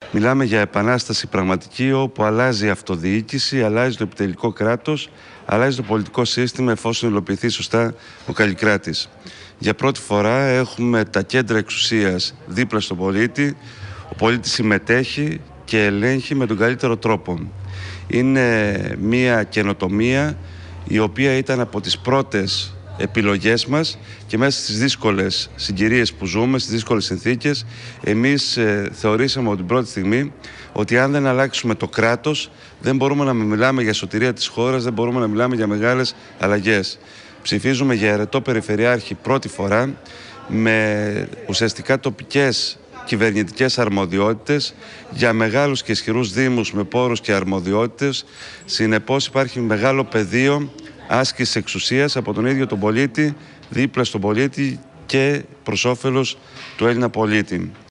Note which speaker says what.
Speaker 1: Μιλάμε για επανάσταση πραγματική, όπου αλλάζει η αυτοδιοίκηση, αλλάζει το επιτελικό κράτος, αλλάζει το πολιτικό σύστημα, εφόσον υλοποιηθεί σωστά ο Καλλικράτης. Για πρώτη φορά έχουμε τα κέντρα εξουσίας δίπλα στον πολίτη. Ο πολίτης συμμετέχει και ελέγχει με τον καλύτερο τρόπο. Είναι μια καινοτομία η οποία ήταν από τις πρώτες επιλογές μας και μέσα στις δύσκολες συγκυρίες που ζούμε, στις δύσκολες συνθήκες, εμείς θεωρήσαμε από την πρώτη στιγμή ότι αν δεν αλλάξουμε το κράτος, δεν μπορούμε να μιλάμε για σωτηρία της χώρας, δεν μπορούμε να μιλάμε για μεγάλες αλλαγές. Ψηφίζουμε για αιρετό περιφερειάρχη πρώτη φορά, με ουσιαστικά τοπικές κυβερνητικές αρμοδιότητες για μεγάλους και ισχυρούς δήμους με πόρους και αρμοδιότητες. Συνεπώς υπάρχει μεγάλο πεδίο άσκηση εξουσίας από τον ίδιο τον πολίτη, δίπλα στον πολίτη και προς όφελος του Έλληνα πολίτη.